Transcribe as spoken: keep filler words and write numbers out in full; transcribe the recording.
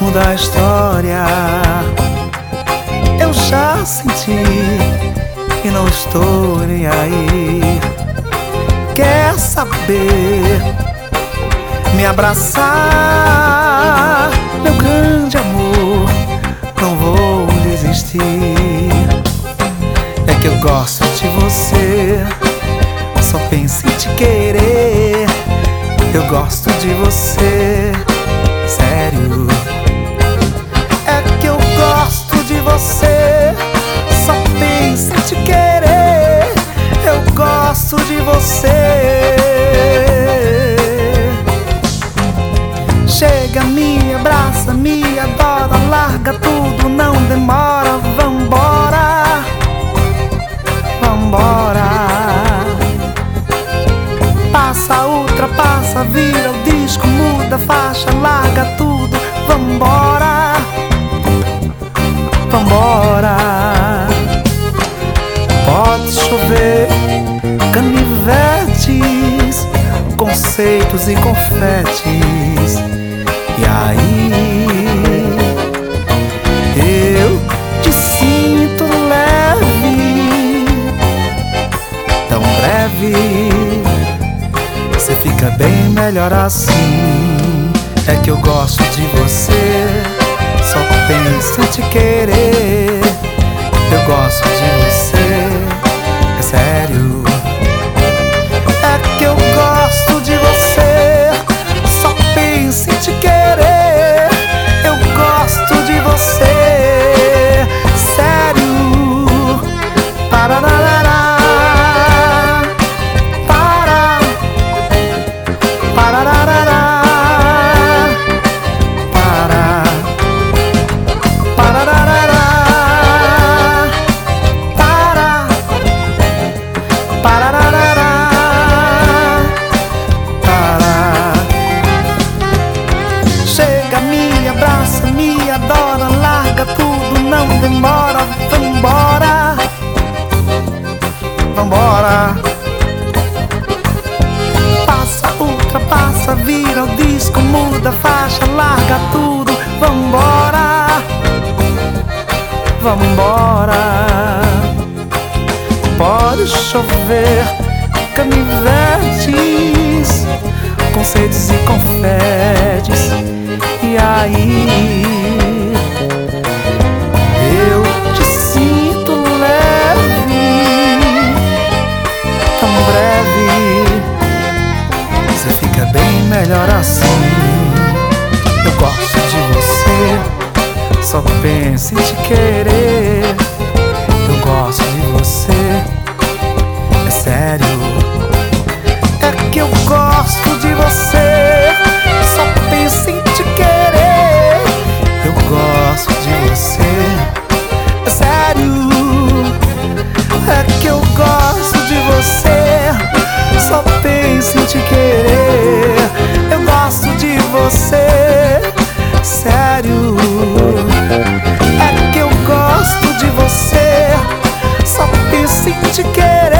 muda a história. Eu já senti e não estou nem aí. Quer saber? Me abraçar, meu grande amor, não vou desistir. É que eu gosto de você, só penso em te querer. Eu gosto de você, sério. É que eu gosto de você, só penso em te querer. Eu gosto de você. Chega, me abraça, me adora, larga tudo, não demora. Vambora, vambora. Passa, ultrapassa, vira o disco, muda a faixa, larga tudo. Vambora, vambora. Pode chover, canivetes, conceitos e confetes. E aí eu te sinto leve, tão breve. Você fica bem melhor assim. É que eu gosto de você, só penso em te querer. Eu gosto de você, é sério. É que eu gosto de você, só penso em te querer. Eu gosto de você, sério. Pararará, para, pararará, para, pararará, para, pararará, para. Chega, me abraça, me adora, larga tudo, não demora. Vambora, vambora. Passa, ultrapassa, vira o disco, muda a faixa, larga tudo. Vambora, vambora. Pode chover, canivetes, conceitos e confetes. E aí eu te sinto leve, tão breve. Você fica bem melhor assim. Eu gosto de você, só penso em te querer. Eu gosto de você, é sério. É que eu gosto de você, só penso em te querer. Eu gosto de você, é sério. É que eu gosto de você, só penso em te querer. Eu gosto de você, sério. É que eu gosto de você, só penso em te querer.